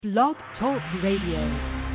Blog Talk Radio.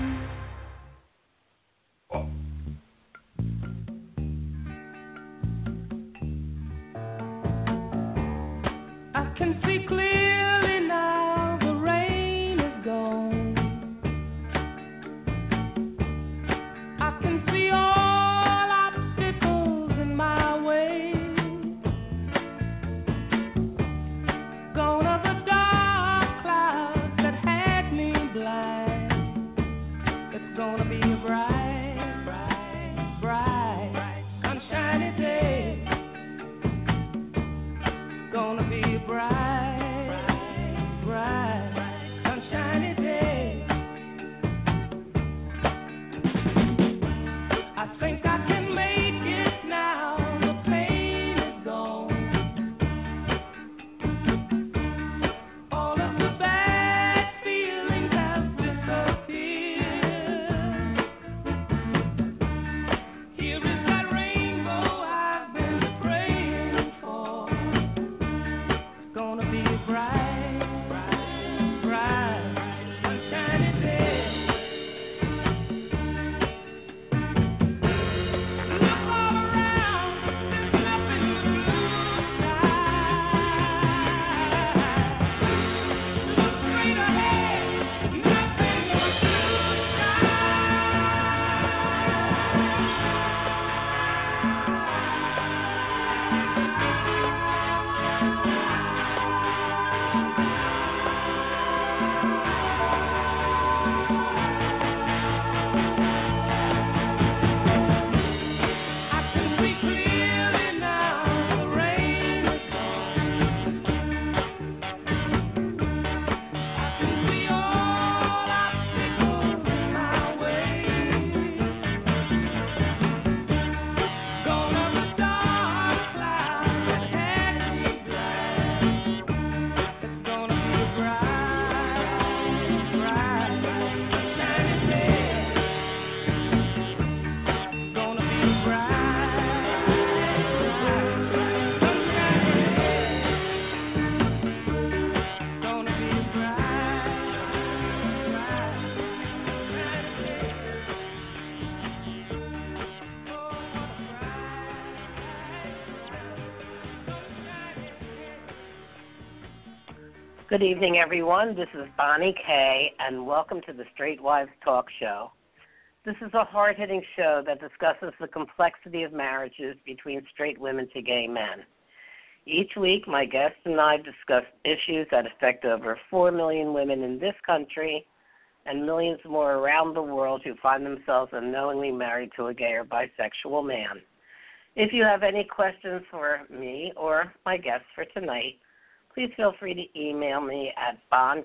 Good evening, everyone. This is Bonnie Kay, and welcome to the Straight Wives Talk Show. This is a hard-hitting show that discusses the complexity of marriages between straight women to gay men. Each week, my guests and I discuss issues that affect over 4 million women in this country and millions more around the world who find themselves unknowingly married to a gay or bisexual man. If you have any questions for me or my guests for tonight, please feel free to email me at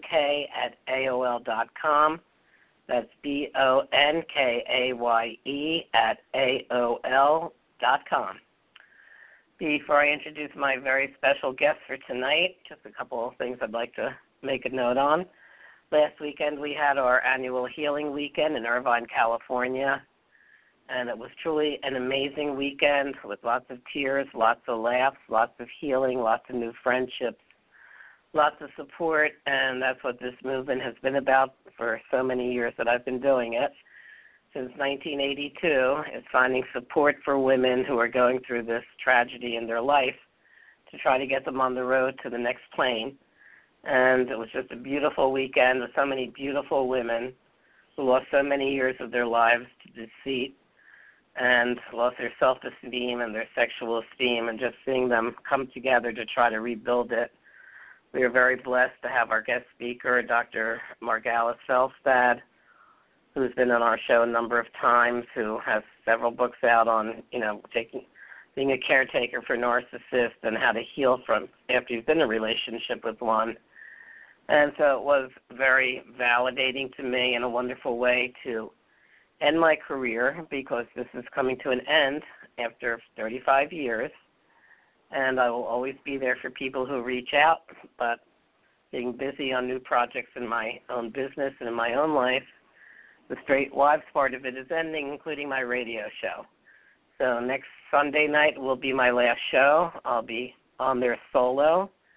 bonkay@aol.com. That's BONKAYE@AOL.com. Before I introduce my very special guest for tonight, just a couple of things I'd like to make a note on. Last weekend we had our annual Healing Weekend in Irvine, California, and it was truly an amazing weekend with lots of tears, lots of laughs, lots of healing, lots of new friendships, lots of support, and that's what this movement has been about for so many years that I've been doing it. Since 1982, is finding support for women who are going through this tragedy in their life to try to get them on the road to the next plane. And it was just a beautiful weekend with so many beautiful women who lost so many years of their lives to deceit and lost their self-esteem and their sexual esteem, and just seeing them come together to try to rebuild it. We are very blessed to have our guest speaker, Dr. Margalis Felstad, who's been on our show a number of times, who has several books out on, being a caretaker for narcissists and how to heal from after you've been in a relationship with one. And so it was very validating to me in a wonderful way to end my career, because this is coming to an end after 35 years. And I will always be there for people who reach out, but being busy on new projects in my own business and in my own life, the Straight Wives part of it is ending, including my radio show. So next Sunday night will be my last show. I'll be on there solo,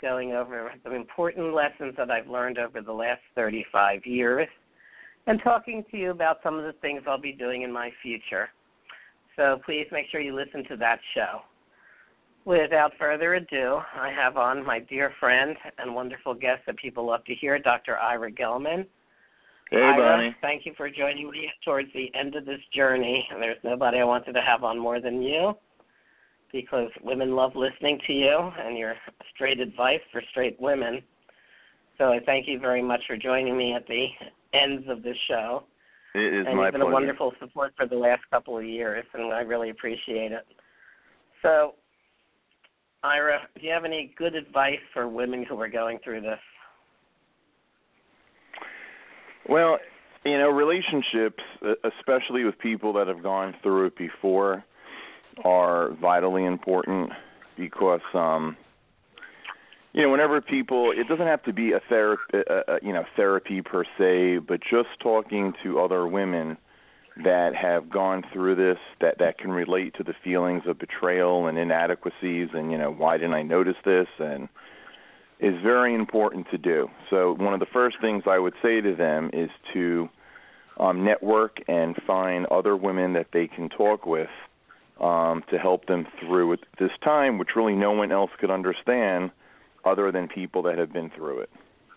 going over the important lessons that I've learned over the last 35 years and talking to you about some of the things I'll be doing in my future. So please make sure you listen to that show. Without further ado, I have on my dear friend and wonderful guest that people love to hear, Dr. Ira Gelman. Hey, Ira, Bonnie. thank you for joining me towards the end of this journey. There's nobody I wanted to have on more than you because women love listening to you and your straight advice for straight women. So I thank you very much for joining me at the ends of this show. It is and my you've been pleasure. a wonderful support for the last couple of years, and I really appreciate it. So, Ira, do you have any good advice for women who are going through this? Well, relationships, especially with people that have gone through it before, are vitally important because, whenever people, it doesn't have to be a therapy per se, but just talking to other women that have gone through this, that can relate to the feelings of betrayal and inadequacies and, why didn't I notice this, and is very important to do. So one of the first things I would say to them is to network and find other women that they can talk with to help them through this time, which really no one else could understand other than people that have been through it.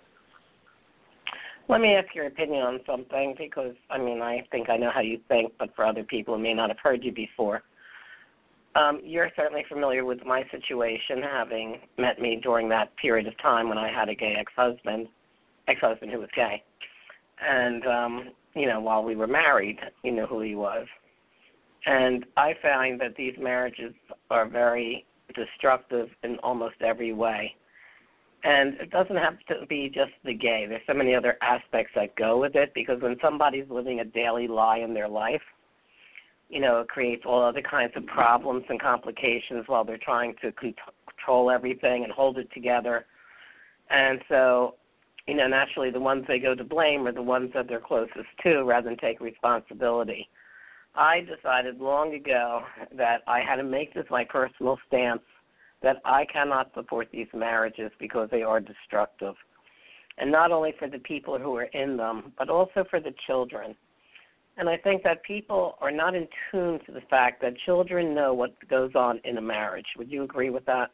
Let me ask your opinion on something because, I think I know how you think, but for other people who may not have heard you before. You're certainly familiar with my situation, having met me during that period of time when I had a gay ex-husband who was gay. And, while we were married, you know who he was. And I find that these marriages are very destructive in almost every way. And it doesn't have to be just the gay. There's so many other aspects that go with it because when somebody's living a daily lie in their life, it creates all other kinds of problems and complications while they're trying to control everything and hold it together. And so, naturally the ones they go to blame are the ones that they're closest to rather than take responsibility. I decided long ago that I had to make this my personal stance that I cannot support these marriages because they are destructive. And not only for the people who are in them, but also for the children. And I think that people are not in tune to the fact that children know what goes on in a marriage. Would you agree with that?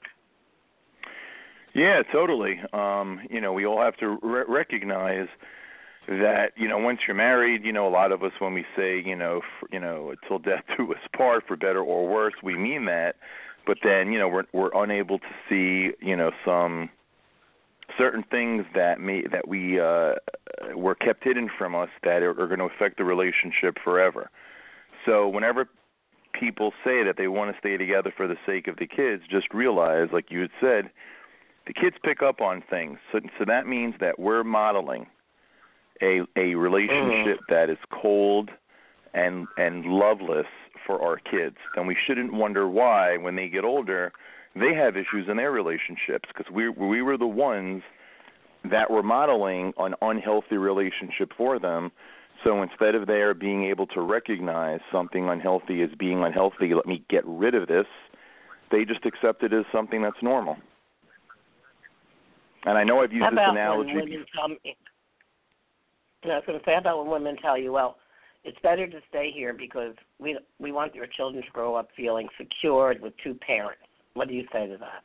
Yeah, totally. We all have to recognize that, once you're married, a lot of us, when we say, till death do us part, for better or worse, we mean that. But then, we're unable to see, some certain things that we were kept hidden from us that are going to affect the relationship forever. So whenever people say that they want to stay together for the sake of the kids, just realize, like you had said, the kids pick up on things. So that means that we're modeling a relationship that is cold and loveless for our kids. And we shouldn't wonder why, when they get older, they have issues in their relationships, because we were the ones that were modeling an unhealthy relationship for them. So instead of their being able to recognize something unhealthy as being unhealthy, let me get rid of this, they just accept it as something that's normal. And I know I've used this analogy. I was going to say, how about when women tell you, well, it's better to stay here because we want your children to grow up feeling secured with two parents. What do you say to that?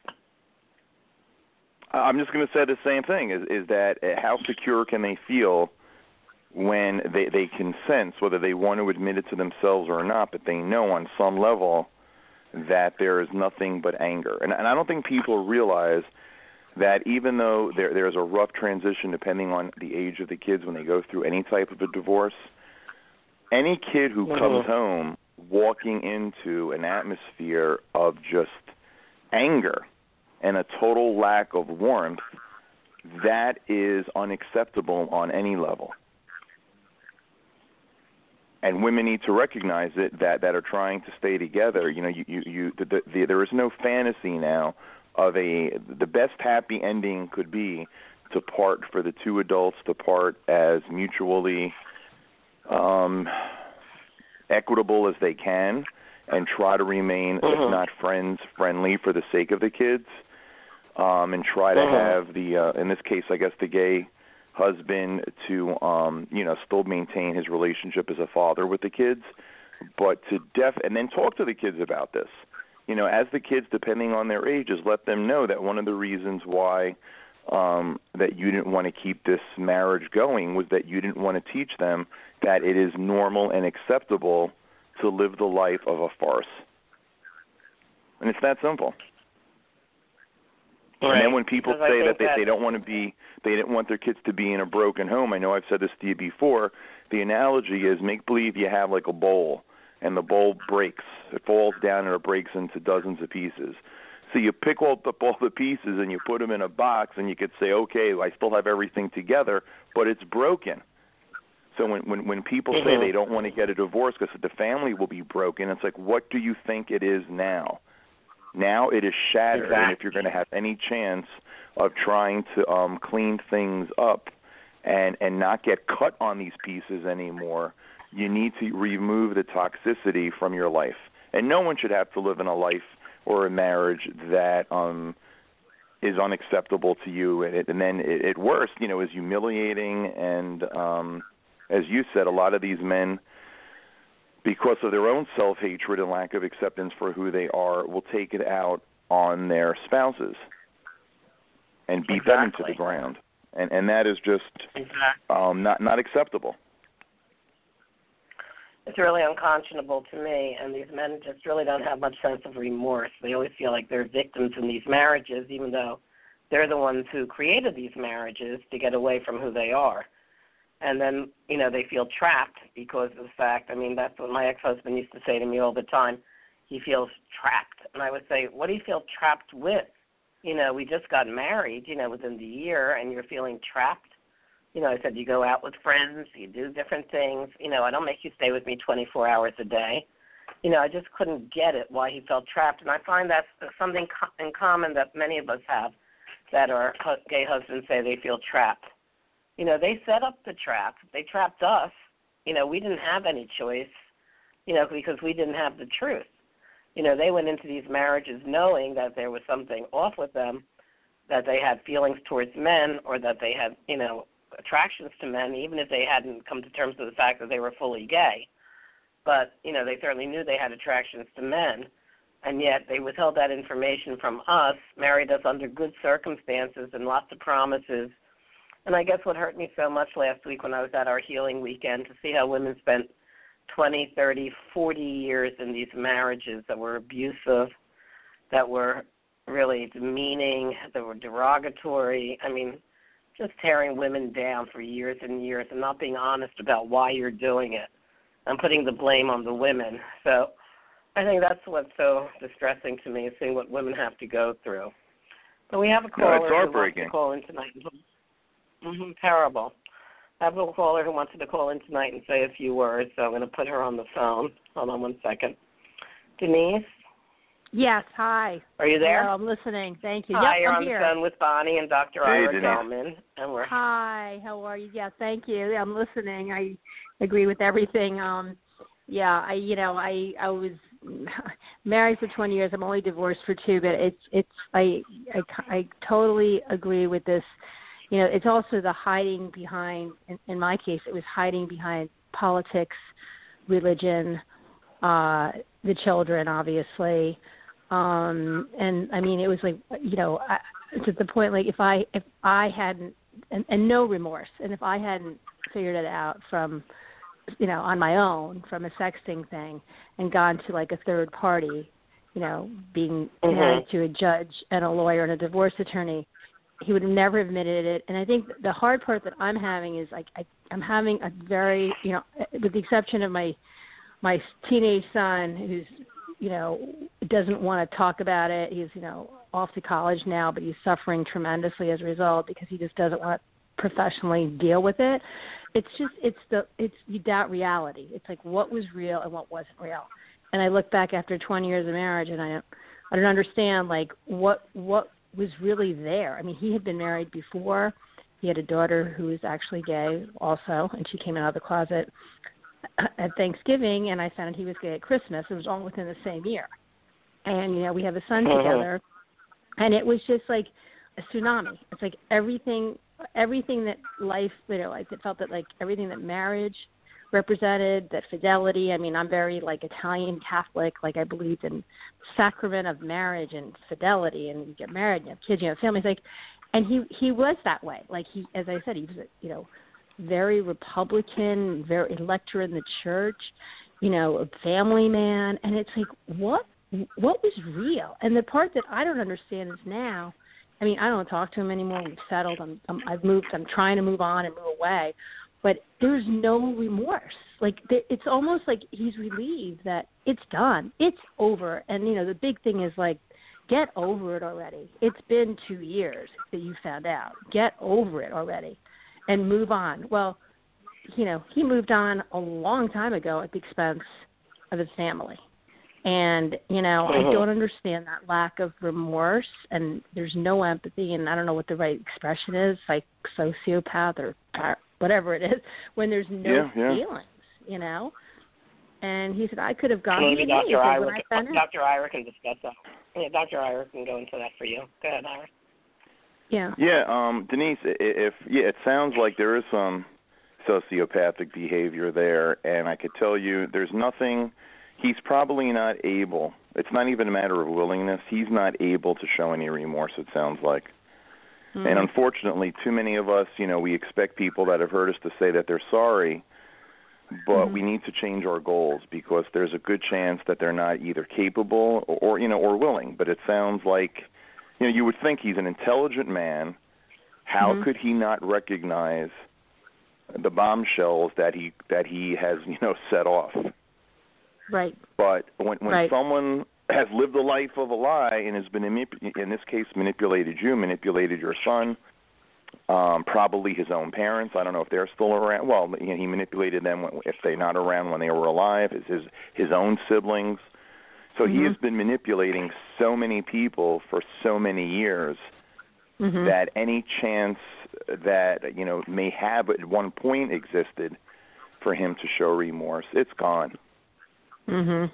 I'm just going to say the same thing, is that how secure can they feel when they can sense, whether they want to admit it to themselves or not, but they know on some level that there is nothing but anger. And I don't think people realize that even though there's a rough transition depending on the age of the kids when they go through any type of a divorce, any kid who comes home walking into an atmosphere of just anger and a total lack of warmth, that is unacceptable on any level. And women need to recognize it that are trying to stay together. There is no fantasy now of the best happy ending could be to part for the two adults, to part as mutually equitable as they can and try to remain, if not friendly, for the sake of the kids. and try to have the, in this case, I guess the gay husband to, still maintain his relationship as a father with the kids, but and then talk to the kids about this. As the kids, depending on their ages, let them know that one of the reasons why that you didn't want to keep this marriage going was that you didn't want to teach them that it is normal and acceptable to live the life of a farce. And it's that simple. Right. And then when people say that they don't want to they didn't want their kids to be in a broken home, I know I've said this to you before, the analogy is make believe you have like a bowl, and the bowl breaks. It falls down and it breaks into dozens of pieces. So you pick up all the pieces and you put them in a box, and you could say, okay, I still have everything together, but it's broken. So when people say they don't want to get a divorce because the family will be broken, it's like, what do you think it is now? Now it is shattered, and if you're going to have any chance of trying to clean things up and not get cut on these pieces anymore, you need to remove the toxicity from your life. And no one should have to live in a life or a marriage that is unacceptable to you, and then at worst, is humiliating. And as you said, a lot of these men, because of their own self-hatred and lack of acceptance for who they are, will take it out on their spouses and beat them into the ground. And that is just not acceptable. It's really unconscionable to me, and these men just really don't have much sense of remorse. They always feel like they're victims in these marriages, even though they're the ones who created these marriages to get away from who they are. And then, they feel trapped because of the fact, that's what my ex-husband used to say to me all the time. He feels trapped. And I would say, what do you feel trapped with? We just got married, within the year, and you're feeling trapped. I said, you go out with friends, you do different things. I don't make you stay with me 24 hours a day. I just couldn't get it, why he felt trapped. And I find that's something in common that many of us have that our gay husbands say they feel trapped. They set up the trap. They trapped us. We didn't have any choice, because we didn't have the truth. They went into these marriages knowing that there was something off with them, that they had feelings towards men, or that they had, attractions to men, even if they hadn't come to terms with the fact that they were fully gay. But, they certainly knew they had attractions to men, and yet they withheld that information from us, married us under good circumstances and lots of promises. And I guess what hurt me so much last week when I was at our healing weekend, to see how women spent 20, 30, 40 years in these marriages that were abusive, that were really demeaning, that were derogatory. Just tearing women down for years and years and not being honest about why you're doing it and putting the blame on the women. So I think that's what's so distressing to me, is seeing what women have to go through. But we have a caller who wants to call in tonight. Terrible. I have a caller who wanted to call in tonight and say a few words, so I'm going to put her on the phone. Hold on one second. Denise? Yes, hi. Are you there? Hello, I'm listening. Thank you. Hi, yep, you're I'm on here. the phone with Bonnie and Dr. Ira Gelman. Hi, how are you? Yeah, thank you. I'm listening. I agree with everything. I was married for 20 years. I'm only divorced for 2, but I totally agree with this. It's also the hiding behind, in my case, it was hiding behind politics, religion, the children, obviously. And it was like, to the point, like if I hadn't, and no remorse, and if I hadn't figured it out from, on my own, from a sexting thing, and gone to like a third party, being married to a judge and a lawyer and a divorce attorney, he would have never admitted it. And I think the hard part that I'm having is like I'm having a very, with the exception of my teenage son, who's doesn't want to talk about it. He's off to college now, but he's suffering tremendously as a result because he just doesn't want to professionally deal with it. You doubt reality. It's like what was real and what wasn't real. And I look back after 20 years of marriage, and I don't understand like what was really there. He had been married before. He had a daughter who was actually gay also, and she came out of the closet at Thanksgiving, and I found out he was gay at Christmas. It was all within the same year. And, we have a son together. And it was just like, a tsunami. It's like everything that life, I felt that like everything that marriage represented, that fidelity. I mean, I'm very like Italian Catholic, like I believe in sacrament of marriage and fidelity, and you get married, and you have kids, you have families, like, and he was that way. Like he, as I said, he was very Republican, very elector in the church, a family man, and it's like what was real? And the part that I don't understand is now, I mean, I don't talk to him anymore. We've settled. I've moved. I'm trying to move on and move away. But there's no remorse. Like it's almost like he's relieved that it's done. It's over. And, the big thing is like, get over it already. It's been 2 years that you found out. Get over it already and move on. Well, he moved on a long time ago at the expense of his family. And, I don't understand that lack of remorse, and there's no empathy, and I don't know what the right expression is, like sociopath or whatever it is, when there's no feelings, And he said, I could have gotten maybe Dr. Ira can discuss that. Yeah, Dr. Ira can go into that for you. Go ahead, Ira. Yeah. Yeah, Denise, it sounds like there is some sociopathic behavior there, and I could tell you there's nothing. He's probably not able. It's not even a matter of willingness. He's not able to show any remorse, it sounds like. Mm-hmm. And unfortunately, too many of us, we expect people that have hurt us to say that they're sorry, but we need to change our goals because there's a good chance that they're not either capable or willing. But it sounds like, you would think he's an intelligent man. How could he not recognize the bombshells that he has, set off? Right. But when someone has lived a life of a lie and has been, in this case, manipulated your son, probably his own parents. I don't know if they're still around. Well, he manipulated them if they're not around when they were alive, his own siblings. So he has been manipulating so many people for so many years that any chance that, may have at one point existed for him to show remorse, it's gone. And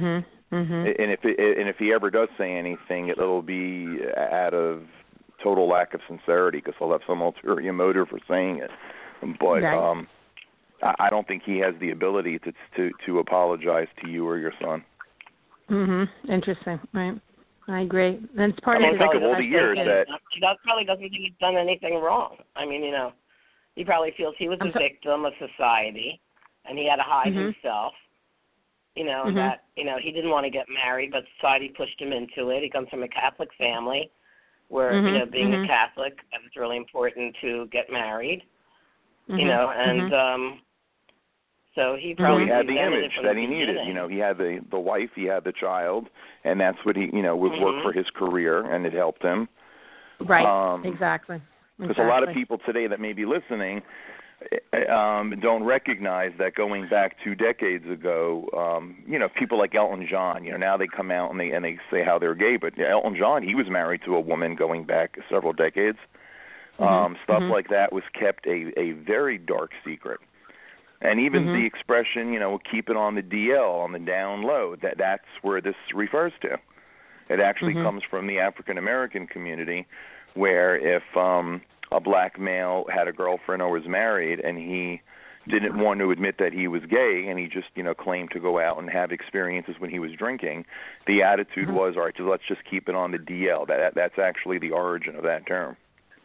if he ever does say anything, it'll be out of total lack of sincerity because he'll have some ulterior motive for saying it. But I don't think he has the ability to apologize to you or your son. Interesting. Right. I agree. That's part of think of all the years that he probably doesn't think he's done anything wrong. I mean, he probably feels he was a victim of society, and he had to hide himself. That, he didn't want to get married, but society pushed him into it. He comes from a Catholic family where, being a Catholic, it's really important to get married, and so he probably had the image that he needed. He had the wife, he had the child, and that's what he, would work for his career, and it helped him. Right, exactly. Because a lot of people today that may be listening don't recognize that going back 2 decades ago, people like Elton John, now they come out and they say how they're gay, but Elton John, he was married to a woman going back several decades. Stuff like that was kept a very dark secret. And even the expression, keep it on the DL, on the down low, that's where this refers to. It actually comes from the African American community where if a black male had a girlfriend or was married and he didn't want to admit that he was gay and he just, claimed to go out and have experiences when he was drinking, the attitude was, all right, so let's just keep it on the DL. That's actually the origin of that term.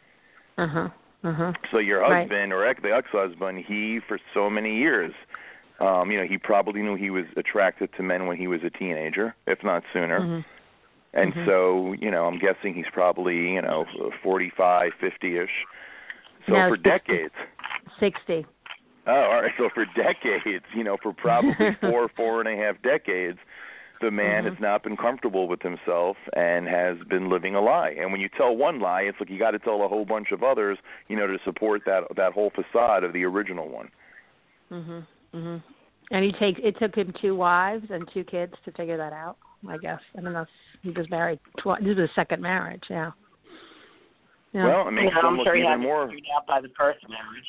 So your husband or the ex-husband, he, for so many years, he probably knew he was attracted to men when he was a teenager, if not sooner. And so, I'm guessing he's probably, 45, 50-ish. So no, for 60. decades. 60. Oh, all right. So for decades, for probably 4.5 decades, the man has not been comfortable with himself and has been living a lie. And when you tell one lie, it's like you got to tell a whole bunch of others, to support that whole facade of the original one. And it took him 2 wives and 2 kids to figure that out, I guess. I don't know if he was married twice. This is his second marriage, yeah. Well, it makes him look even more. I'm sure he had figured out by the first marriage.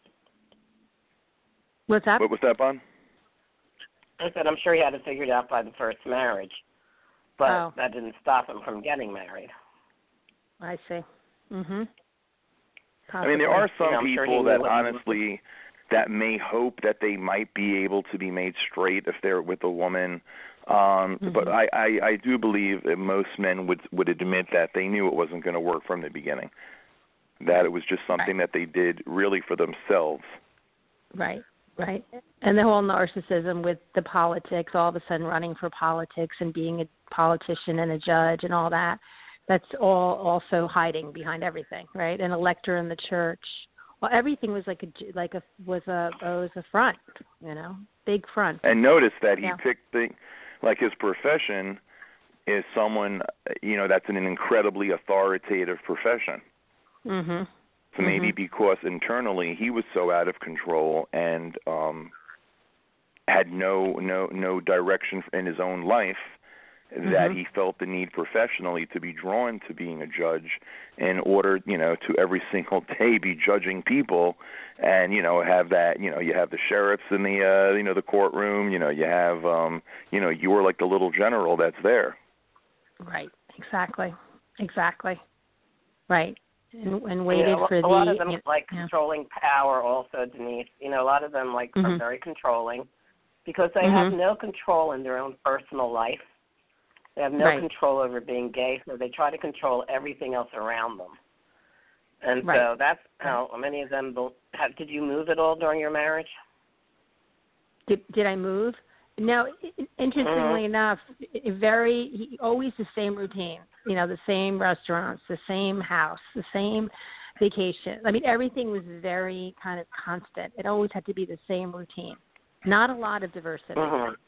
What's that? What was that, Bon? I said I'm sure he had it figured out by the first marriage, but that didn't stop him from getting married. I see. Mhm. I mean, there are some I'm sure people he that knew it. honestly that may hope that they might be able to be made straight if they're with a woman. But I do believe that most men would admit that they knew it wasn't going to work from the beginning, that it was just something that they did really for themselves. Right. Right. And the whole narcissism with the politics, all of a sudden running for politics and being a politician and a judge and all that, that's all also hiding behind everything, right? An elector in the church. Well, everything was was a front, big front. And notice that he picked his profession is someone, that's an incredibly authoritative profession. Mhm. So maybe because internally he was so out of control and had no direction in his own life that he felt the need professionally to be drawn to being a judge in order, to every single day be judging people and, have that, you have the sheriffs in the, the courtroom, you have, you're like the little general that's there. Right. Exactly. Right. And waited for a lot of them controlling power also, Denise. A lot of them are very controlling because they have no control in their own personal life. They have no control over being gay, so they try to control everything else around them. And so that's how many of them did you move at all during your marriage? Did I move? No, interestingly enough, always the same routine, the same restaurants, the same house, the same vacation. I mean, everything was very kind of constant. It always had to be the same routine. Not a lot of diversity.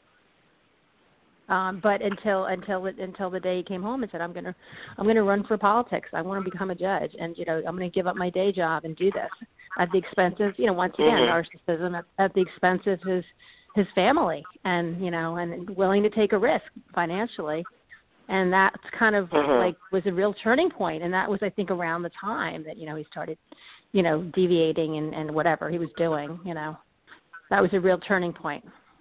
But until the day he came home and said, I'm gonna run for politics. I want to become a judge, and I'm going to give up my day job and do this at the expense of once again narcissism at the expense of his family, and and willing to take a risk financially, and that's kind of was a real turning point, and that was I think around the time that he started deviating and whatever he was doing, that was a real turning point,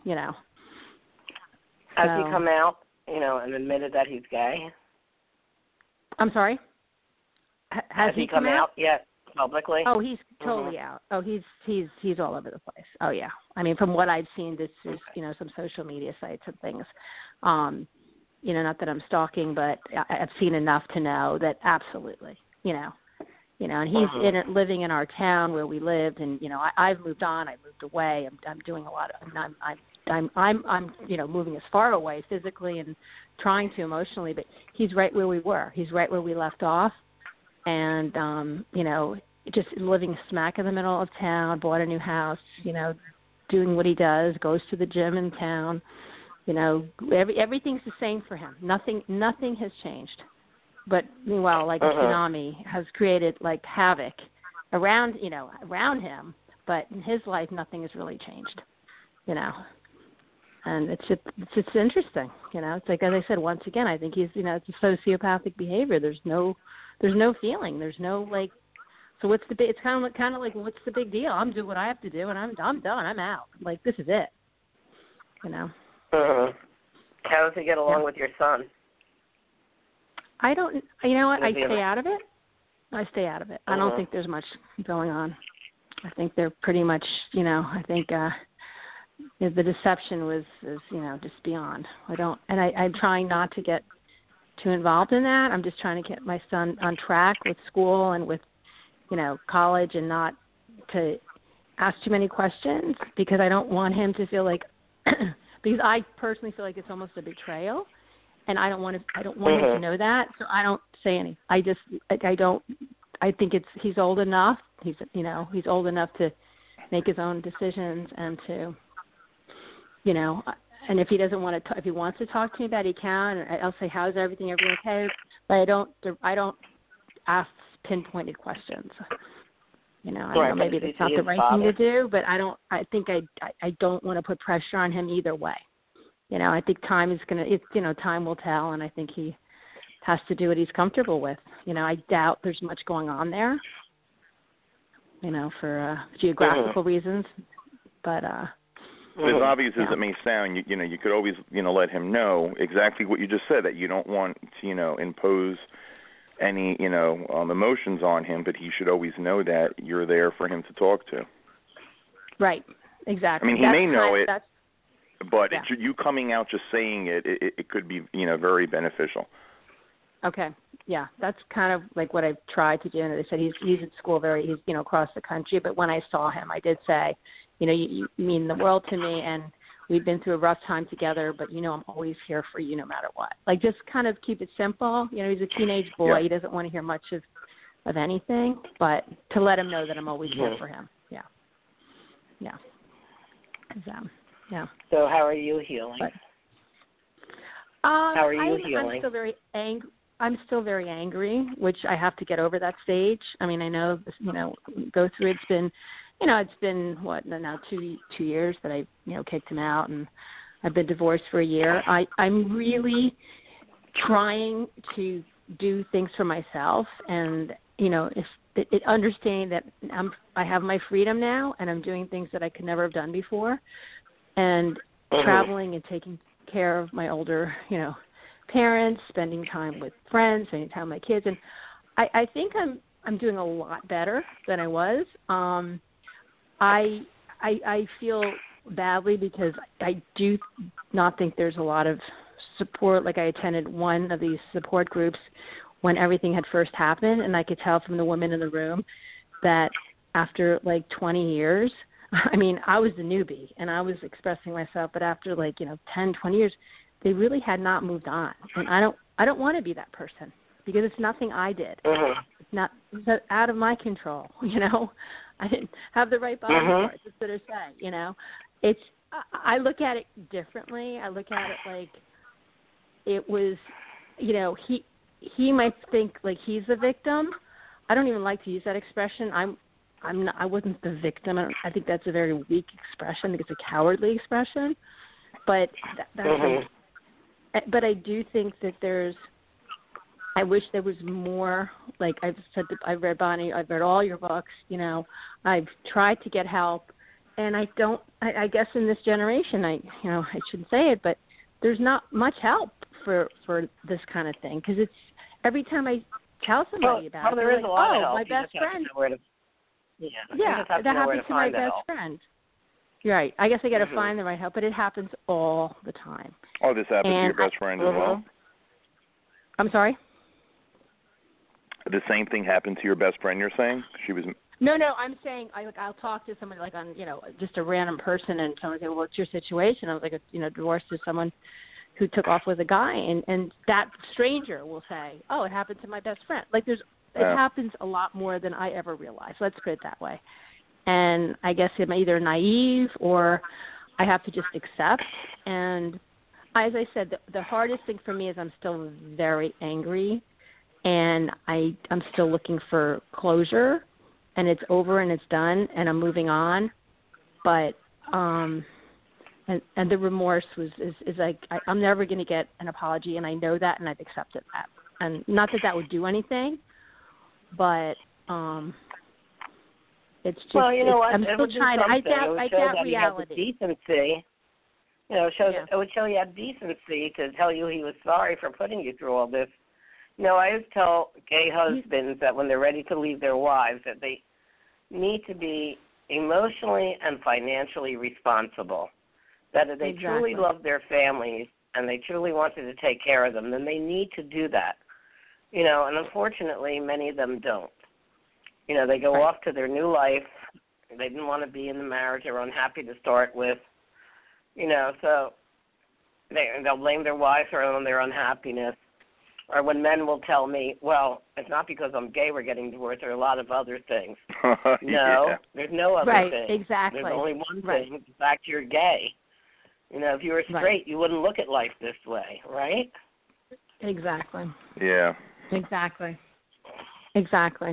Has he come out, and admitted that he's gay? I'm sorry? Has he come out yet publicly? Oh, he's totally out. Oh, he's all over the place. Oh, yeah. I mean, from what I've seen, this is, some social media sites and things. Not that I'm stalking, but I've seen enough to know that absolutely, and he's living in our town where we lived, and I've moved on. I moved away. I'm doing a lot of. I'm moving as far away physically and trying to emotionally, but he's right where we were. He's right where we left off, and just living smack in the middle of town. Bought a new house. Doing what he does. Goes to the gym in town. Everything's the same for him. Nothing has changed. But meanwhile, a tsunami has created havoc around him. But in his life, nothing has really changed. And it's interesting. It's like, as I said, once again, I think he's it's a sociopathic behavior. There's no feeling. There's no So what's the big? It's kind of like what's the big deal? I'm doing what I have to do, and I'm done. I'm out. This is it. How does he get along with your son? I don't. You know what? I stay out of it. I don't think there's much going on. I think they're pretty much. I think the deception is just beyond. I'm trying not to get too involved in that. I'm just trying to get my son on track with school and with college, and not to ask too many questions, because I don't want him to feel like because I personally feel like it's almost a betrayal, and I don't want him to know that, so I don't say any. I think he's old enough. He's old enough to make his own decisions and to and if he doesn't want to if he wants to talk to me about it, he can. I'll say, how's everything okay? But I don't ask pinpointed questions. I don't know, maybe that's not the right thing to do, but I don't want to put pressure on him either way. I think time will tell, and I think he has to do what he's comfortable with. I doubt there's much going on there, for geographical reasons, but as obvious as it may sound, you could always, let him know exactly what you just said, that you don't want to, impose any, emotions on him, but he should always know that you're there for him to talk to. Right. Exactly. I mean, he may know it, that's, but yeah. you coming out just saying it could be, very beneficial. Okay. Yeah, that's kind of like what I've tried to do. And they said he's at school he's across the country. But when I saw him, I did say, you mean the world to me, and we've been through a rough time together. But I'm always here for you, no matter what. Like, just kind of keep it simple. He's a teenage boy. Yeah. He doesn't want to hear much of anything. But to let him know that I'm always here for him. Yeah. Yeah. Yeah. So how are you healing? But, how are you healing? I'm still very angry. I'm still very angry, which I have to get over that stage. I mean, I know, go through. It's been what now 2 years that I, kicked him out, and I've been divorced for a year. I'm really trying to do things for myself, and understanding that I have my freedom now, and I'm doing things that I could never have done before, and traveling and taking care of my older, parents, spending time with friends, spending time with my kids, and I think I'm doing a lot better than I was. I feel badly because I do not think there's a lot of support. Like, I attended one of these support groups when everything had first happened, and I could tell from the women in the room that after 20 years, I mean, I was the newbie and I was expressing myself, but after 10, 20 years, they really had not moved on. And I don't want to be that person because it's nothing I did. It's out of my control, I didn't have the right body parts, that's what I say, I look at it differently. I look at it like it was, he might think like he's the victim. I don't even like to use that expression. I wasn't the victim. I think that's a very weak expression. I think it's a cowardly expression. But but I do think that I wish there was more. Like I've said, I've read Bonnie, I've read all your books. I've tried to get help, and I don't. I guess in this generation, I shouldn't say it, but there's not much help for this kind of thing because it's every time I tell somebody about it, there is a lot of help. My best friend. Yeah, that happens to my best friend. You're right. I guess I got to find the right help, but it happens all the time. Oh, this happened to your best friend as well? I'm sorry? The same thing happened to your best friend, you're saying? She was... No, I'm saying I'll talk to somebody on, just a random person, and someone say, well, what's your situation? I was like, divorced to someone who took off with a guy, and that stranger will say, oh, it happened to my best friend. Like it happens a lot more than I ever realized. Let's put it that way. And I guess I'm either naive or I have to just accept. And as I said, the hardest thing for me is I'm still very angry, and I'm still looking for closure, and it's over and it's done, and I'm moving on. But and the remorse is like I'm never going to get an apology, and I know that, and I've accepted that. And not that would do anything, but it's just. Well, what? I'm still trying. I doubt reality. Decency. It would show you have decency to tell you he was sorry for putting you through all this. I always tell gay husbands that when they're ready to leave their wives, that they need to be emotionally and financially responsible. That if they truly love their families and they truly wanted to take care of them, then they need to do that. And unfortunately, many of them don't. They go off to their new life. They didn't want to be in the marriage they were unhappy to start with. So they'll blame their wives on their unhappiness. Or when men will tell me, well, it's not because I'm gay we're getting divorced. There are a lot of other things. No, there's no other thing. Exactly. There's only one thing. The fact you're gay. If you were straight, you wouldn't look at life this way, right? Exactly. Yeah. Exactly. And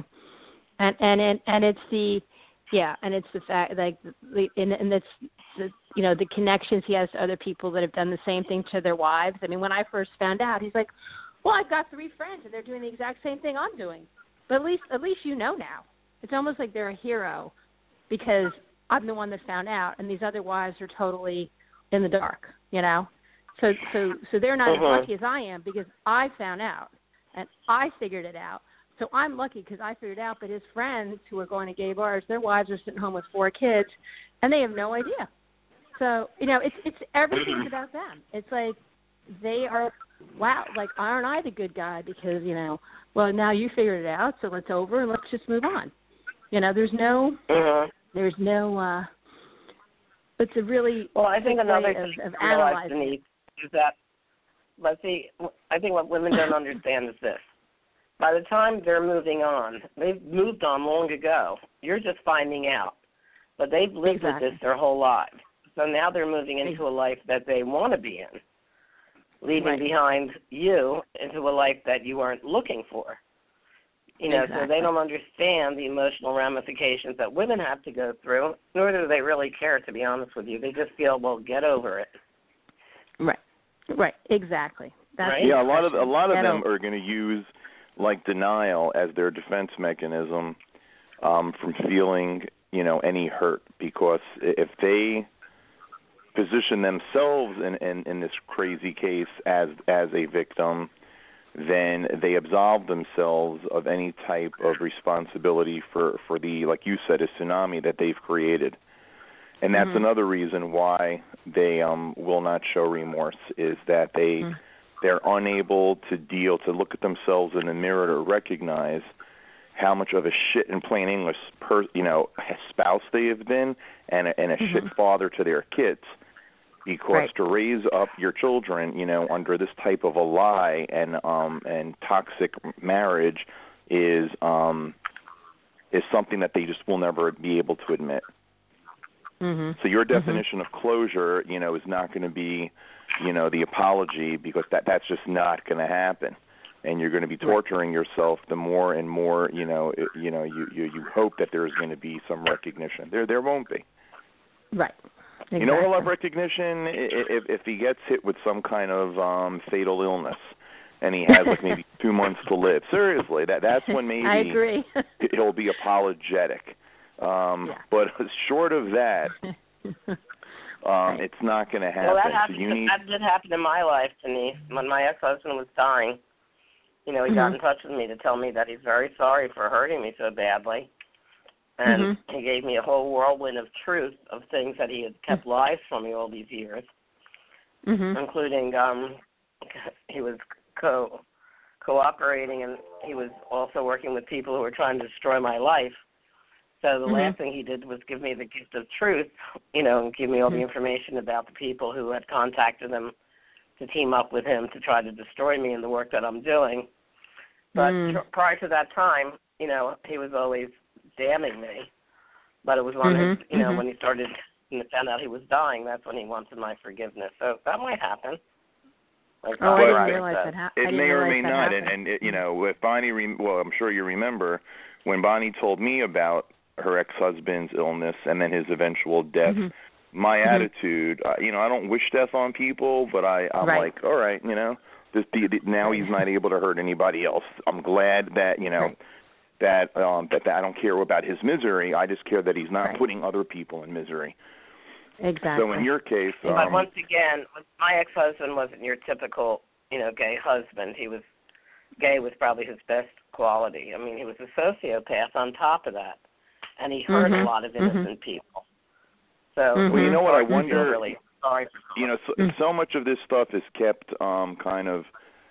it's the fact and it's the connections he has to other people that have done the same thing to their wives. I mean, when I first found out, he's like, well, I've got 3 friends and they're doing the exact same thing I'm doing. But at least now. It's almost like they're a hero because I'm the one that found out, and these other wives are totally in the dark. So they're not as lucky as I am because I found out. and I figured it out. So I'm lucky because I figured it out, but his friends who are going to gay bars, their wives are sitting home with 4 kids, and they have no idea. So, it's everything's about them. It's like they are, wow, like, aren't I the good guy because, well, now you figured it out, so it's over and let's just move on. There's no, it's a really I think another way thing of to realize, analyzing. Denise, is that, I think what women don't understand is this. By the time they're moving on, they've moved on long ago. You're just finding out. But they've lived with this their whole lives. So now they're moving into a life that they want to be in, leaving behind you into a life that you weren't looking for. So they don't understand the emotional ramifications that women have to go through, nor do they really care, to be honest with you. They just feel, well, get over it. Right, exactly. That's right? Yeah, a lot of them are going to use like denial as their defense mechanism from feeling, any hurt, because if they position themselves in this crazy case as a victim, then they absolve themselves of any type of responsibility for the, like you said, a tsunami that they've created. And that's another reason why they will not show remorse, is that they're unable to look at themselves in the mirror to recognize how much of a shit, in plain English, spouse they have been, and a shit father to their kids. Because to raise up your children, under this type of a lie and toxic marriage is something that they just will never be able to admit. So your definition of closure, is not going to be, the apology, because that's just not going to happen, and you're going to be torturing yourself the more and more. You hope that there's going to be some recognition. There won't be. Right. Exactly. You know what'll have recognition? If he gets hit with some kind of fatal illness, and he has like maybe 2 months to live. Seriously, that's when maybe I agree. He'll be apologetic. But short of that, it's not going to happen. Well, that did happen in my life, Denise. When my ex-husband was dying, he got in touch with me to tell me that he's very sorry for hurting me so badly. And he gave me a whole whirlwind of truth of things that he had kept lies from me all these years, including he was cooperating, and he was also working with people who were trying to destroy my life. So the last thing he did was give me the gift of truth, and give me all the information about the people who had contacted him to team up with him to try to destroy me and the work that I'm doing. But prior to that time, he was always damning me. But it was when, when he started, found out he was dying, that's when he wanted my forgiveness. So that might happen. Like, I didn't realize that happened. It may or may not. And with Bonnie, I'm sure you remember, when Bonnie told me about her ex-husband's illness and then his eventual death, my attitude, I don't wish death on people, but I'm like, all right, now he's not able to hurt anybody else. I'm glad that, that I don't care about his misery. I just care that he's not putting other people in misery. Exactly. So in your case, but once again, my ex-husband wasn't your typical, gay husband. He was gay was probably his best quality. I mean, he was a sociopath on top of that, and he hurt a lot of innocent people. So, well, you know what I wonder? Really sorry. So much of this stuff is kept kind of,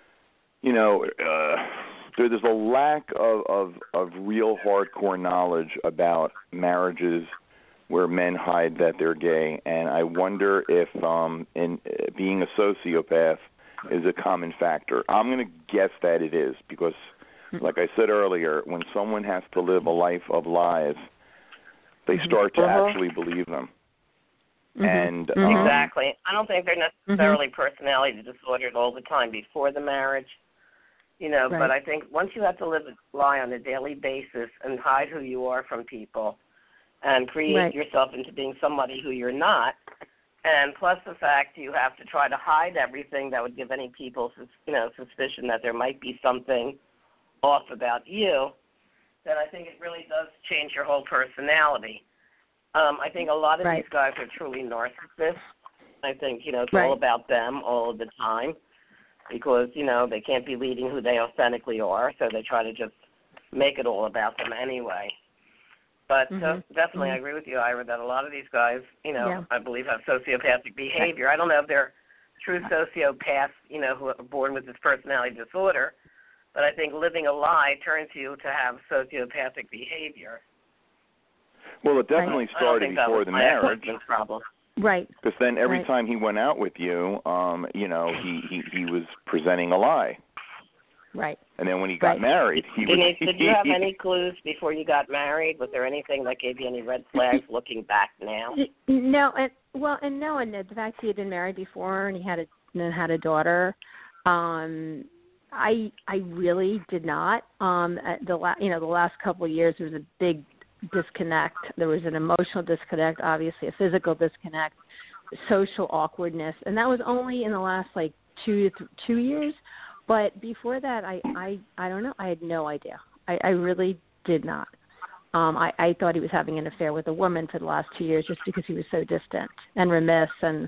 there's a lack of real hardcore knowledge about marriages where men hide that they're gay, and I wonder if in being a sociopath is a common factor. I'm going to guess that it is, because, like I said earlier, when someone has to live a life of lies, they start to actually believe them. And exactly. I don't think they're necessarily personality disordered all the time before the marriage, but I think once you have to live a lie on a daily basis and hide who you are from people and create yourself into being somebody who you're not, and plus the fact you have to try to hide everything that would give any people, suspicion that there might be something off about you, then I think it really does change your whole personality. I think a lot of these guys are truly narcissists. I think, it's all about them all of the time. because, they can't be leading who they authentically are, so they try to just make it all about them anyway. But definitely I agree with you, Ira, that a lot of these guys, I believe have sociopathic behavior. I don't know if they're true sociopaths, who are born with this personality disorder, but I think living a lie turns you to have sociopathic behavior. Well, it definitely started before the marriage. Problem. Right. Because then every time he went out with you, he was presenting a lie. Right. And then when he got married, Denise, did you have any clues before you got married? Was there anything that gave you any red flags looking back now? No, and the fact he had been married before and he had a daughter, I really did not. The last couple of years there was a big disconnect. There was an emotional disconnect, obviously a physical disconnect, social awkwardness, and that was only in the last 2 years. But before that, I don't know. I had no idea. I really did not. I thought he was having an affair with a woman for the last 2 years just because he was so distant and remiss and,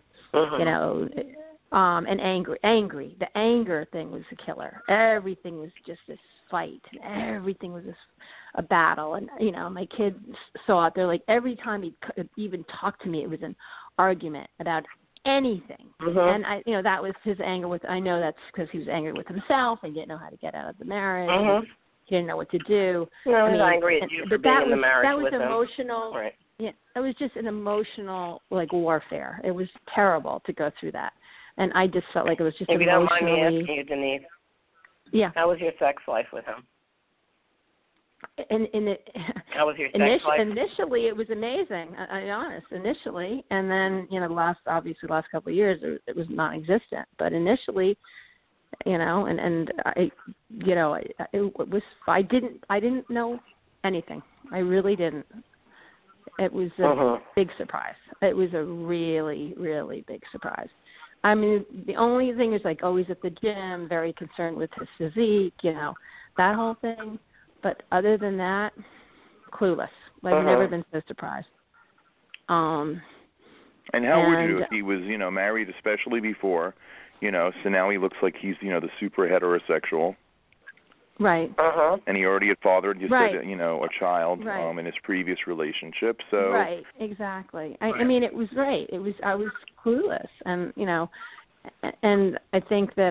and angry. The anger thing was the killer. Everything was just this fight. Everything was a battle. And, my kids saw it. They're like, every time he'd even talk to me, it was an argument about anything. And that was his anger I know that's because he was angry with himself and didn't know how to get out of the marriage. He didn't know what to do. No, he's angry at you for being in the marriage with him. That was emotional. Right. Yeah, it was just an emotional warfare. It was terrible to go through that. And I just felt like it was just if emotionally. If you don't mind me asking you, Denise. Yeah. How was your sex life with him? How was your sex life? Initially, it was amazing. I'll be honest. Initially, and then the last couple of years, it was non-existent. But initially, and I, it was. I didn't know anything. I really didn't. It was a big surprise. It was a really, really big surprise. I mean, the only thing is always at the gym, very concerned with his physique, that whole thing. But other than that, clueless. Never been so surprised. And how would you if he was, married, especially before, so now he looks like he's, the super heterosexual. Right. And he already had fathered, said, a child in his previous relationship. So. Right. Exactly. I mean, it was right. I was clueless, and and I think that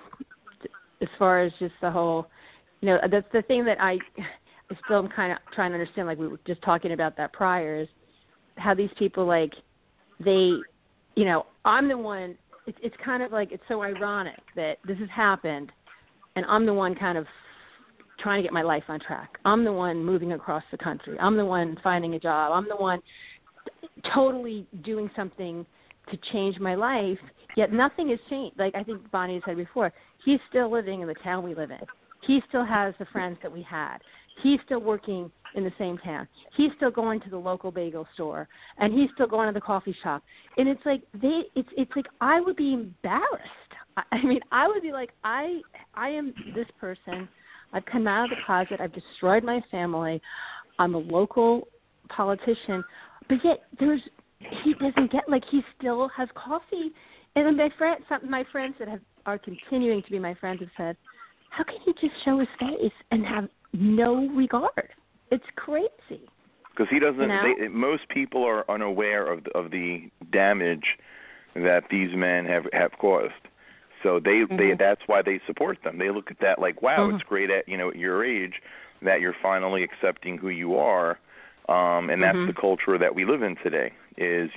as far as just the whole. That's the thing that I still am kind of trying to understand, we were just talking about that prior, is how these people, they, I'm the one, it's kind of it's so ironic that this has happened, and I'm the one kind of trying to get my life on track. I'm the one moving across the country. I'm the one finding a job. I'm the one totally doing something to change my life, yet nothing has changed. I think Bonnie said before, he's still living in the town we live in. He still has the friends that we had. He's still working in the same town. He's still going to the local bagel store, and he's still going to the coffee shop. And it's it's I would be embarrassed. I mean, I would be I am this person. I've come out of the closet. I've destroyed my family. I'm a local politician, but yet he doesn't get he still has coffee. And then my friends that are continuing to be my friends have said, how can he just show his face and have no regard? It's crazy. Because he doesn't. Most people are unaware of the damage that these men have caused. So they that's why they support them. They look at that wow, it's great at at your age that you're finally accepting who you are, and that's the culture that we live in today. Is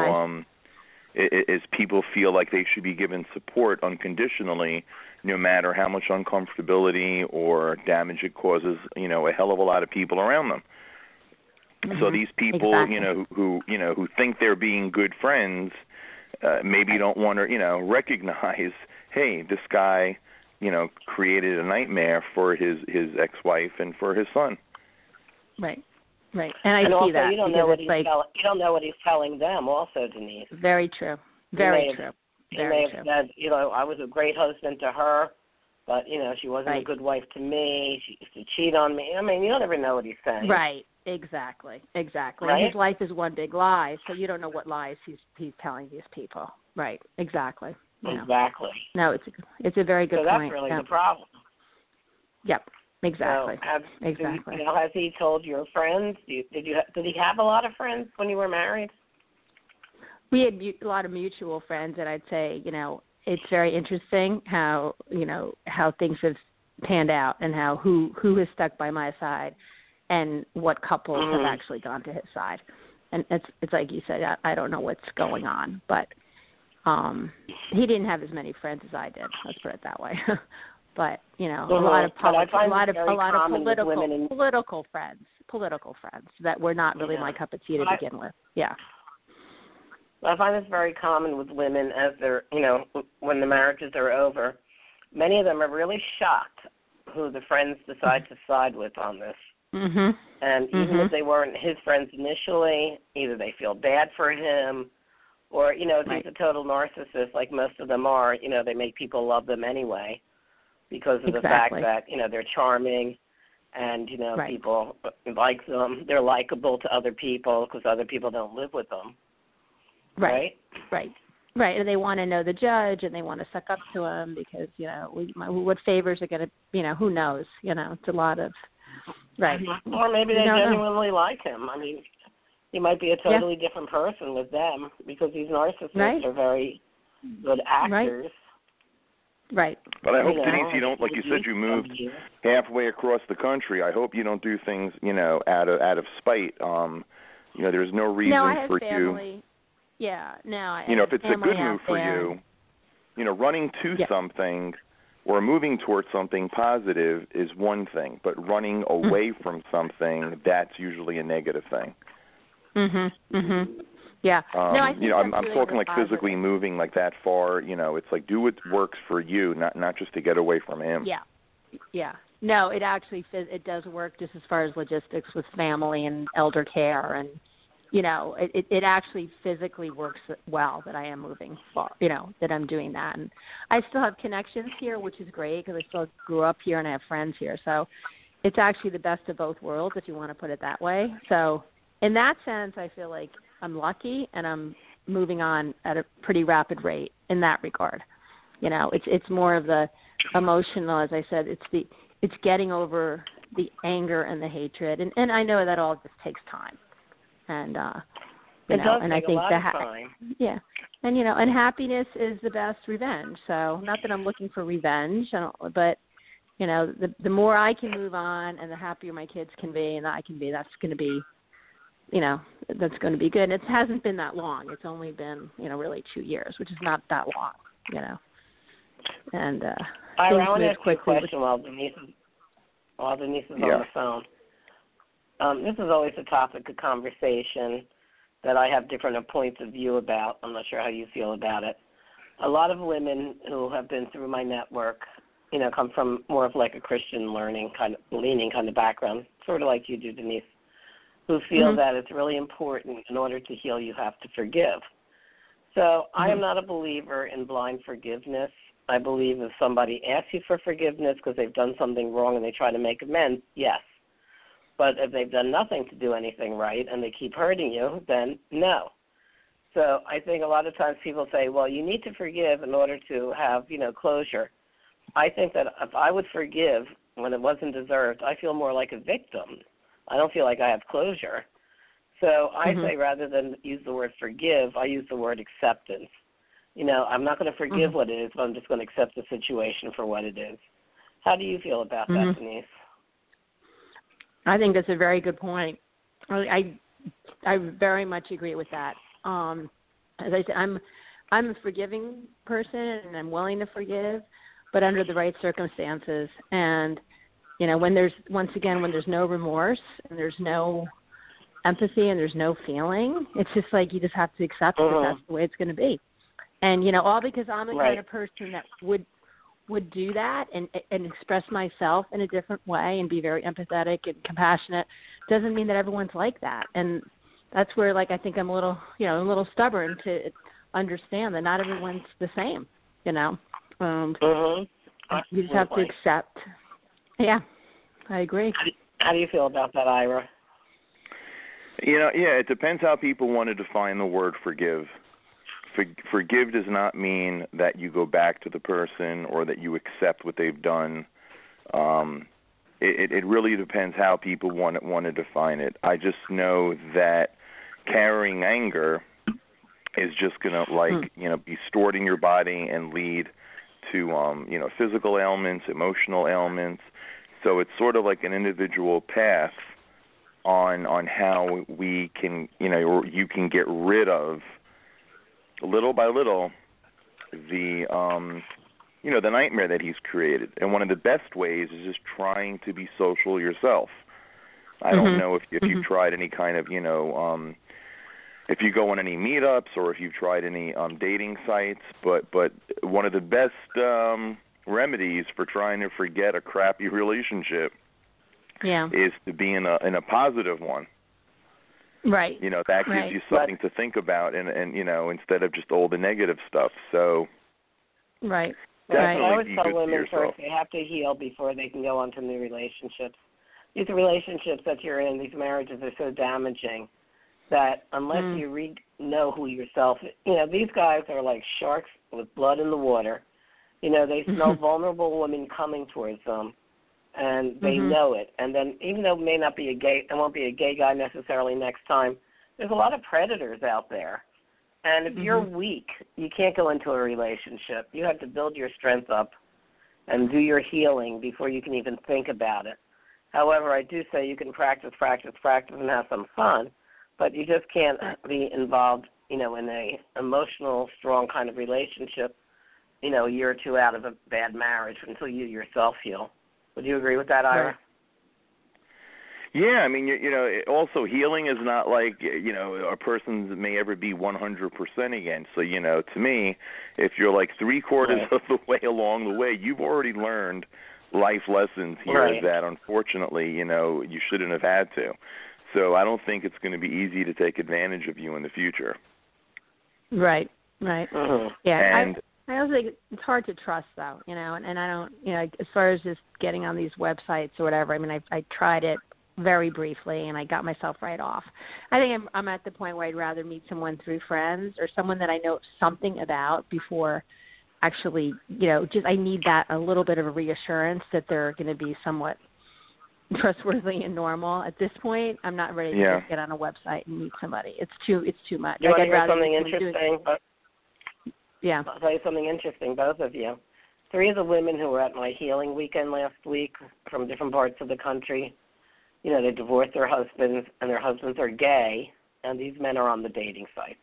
is people feel like they should be given support unconditionally, no matter how much uncomfortability or damage it causes, a hell of a lot of people around them. So these people, who think they're being good friends, maybe don't want to, recognize, hey, this guy, created a nightmare for his ex-wife and for his son. Right. Right, and I see also, that you don't know what he's you don't know what he's telling them. Also, Denise. Very true. Very true. He may have said, I was a great husband to her, but she wasn't a good wife to me. She used to cheat on me. I mean, you don't ever know what he's saying. Right. Exactly. Right? His life is one big lie, so you don't know what lies he's telling these people. Right. Exactly. Exactly. No, it's a very good point. So point. that's really the problem. Yep. Exactly. So exactly. Has he told your friends? Did he have a lot of friends when you were married? We had a lot of mutual friends, and I'd say, it's very interesting how things have panned out and how who has stuck by my side and what couples have actually gone to his side. And it's like you said, I don't know what's going on, but he didn't have as many friends as I did. Let's put it that way. But a lot of political friends that were not really my cup of tea to begin with. Yeah. I find this very common with women as they're, when the marriages are over. Many of them are really shocked who the friends decide to side with on this. Mm-hmm. And even if they weren't his friends initially, either they feel bad for him or, if he's a total narcissist like most of them are, they make people love them anyway because of the fact that, they're charming and, people like them. They're likable to other people because other people don't live with them. Right. And they want to know the judge, and they want to suck up to him because what favors are going to who knows? It's a lot of Or maybe they genuinely like him. I mean, he might be a totally different person with them because these narcissists are very good actors. Right. But I hope, Denise, you don't, like you said, you moved halfway across the country. I hope you don't do things, out of spite. There's no reason for family. Yeah, no. If it's a good move for you, running to something or moving towards something positive is one thing, but running away from something, that's usually a negative thing. Yeah. I'm really talking like positive. physically moving like that far. It's like do what works for you, not just to get away from him. Yeah. No, it actually it does work just as far as logistics with family and elder care and. It actually physically works well that I am moving far, that I'm doing that. And I still have connections here, which is great because I still grew up here and I have friends here. So it's actually the best of both worlds, if you want to put it that way. So in that sense, I feel like I'm lucky and I'm moving on at a pretty rapid rate in that regard. It's more of the emotional, as I said, it's getting over the anger and the hatred. And I know that all just takes time. And it does and take I think a lot of time. Yeah, and happiness is the best revenge. So not that I'm looking for revenge, but the more I can move on, and the happier my kids can be, and I can be, that's going to be, that's going to be good. And it hasn't been that long. It's only been really 2 years, which is not that long, And I want to ask you a question while Denise is on the phone. This is always a topic of conversation that I have different points of view about. I'm not sure how you feel about it. A lot of women who have been through my network, come from more of like a Christian leaning kind of background, sort of like you do, Denise, who feel that it's really important in order to heal you have to forgive. So I am not a believer in blind forgiveness. I believe if somebody asks you for forgiveness because they've done something wrong and they try to make amends, yes. But if they've done nothing to do anything right and they keep hurting you, then no. So I think a lot of times people say, well, you need to forgive in order to have, closure. I think that if I would forgive when it wasn't deserved, I feel more like a victim. I don't feel like I have closure. So I say rather than use the word forgive, I use the word acceptance. I'm not going to forgive what it is, but I'm just going to accept the situation for what it is. How do you feel about that, Denise? I think that's a very good point. I very much agree with that. As I said, I'm a forgiving person and I'm willing to forgive, but under the right circumstances. And when there's no remorse and there's no empathy and there's no feeling, it's just like you just have to accept that that's the way it's going to be. And all because I'm the kind of person that would do that and express myself in a different way and be very empathetic and compassionate doesn't mean that everyone's like that. And that's where, I think I'm a little stubborn to understand that not everyone's the same, You just have to accept. Yeah, I agree. How do you feel about that, Ira? It depends how people want to define the word forgive. forgive does not mean that you go back to the person or that you accept what they've done. It really depends how people want to define it. I just know that carrying anger is just going to, be stored in your body and lead to, physical ailments, emotional ailments. So it's sort of like an individual path on how we can, or you can get rid of, little by little, the the nightmare that he's created. And one of the best ways is just trying to be social yourself. I don't know if you've tried any kind of, if you go on any meetups or if you've tried any dating sites, but one of the best remedies for trying to forget a crappy relationship is to be in a positive one. Right. That gives you something to think about and instead of just all the negative stuff. So right. Definitely I always be tell good to women yourself. first they have to heal before they can go on to new relationships. These relationships that you're in, these marriages are so damaging that unless you know who yourself, these guys are like sharks with blood in the water. They smell vulnerable women coming towards them, and they know it. And then even though it won't be a gay guy necessarily next time, there's a lot of predators out there. And if you're weak, you can't go into a relationship. You have to build your strength up and do your healing before you can even think about it. However, I do say you can practice, and have some fun, but you just can't be involved, in a emotional, strong kind of relationship, a year or two out of a bad marriage until you yourself heal. Would you agree with that, Ira? Right. Yeah, I mean, also healing is not like, a person may ever be 100% again. So, to me, if you're like 3/4 of the way along the way, you've already learned life lessons here that unfortunately, you shouldn't have had to. So I don't think it's going to be easy to take advantage of you in the future. Right. Yeah. And I also think it's hard to trust, though, and I don't, as far as just getting on these websites or whatever, I mean, I tried it very briefly, and I got myself right off. I think I'm at the point where I'd rather meet someone through friends or someone that I know something about before actually, I need that a little bit of a reassurance that they're going to be somewhat trustworthy and normal. At this point, I'm not ready to just get on a website and meet somebody. It's too much. You want to hear something interesting? I'll tell you something interesting, both of you. 3 of the women who were at my healing weekend last week from different parts of the country, they divorced their husbands, and their husbands are gay, and these men are on the dating sites,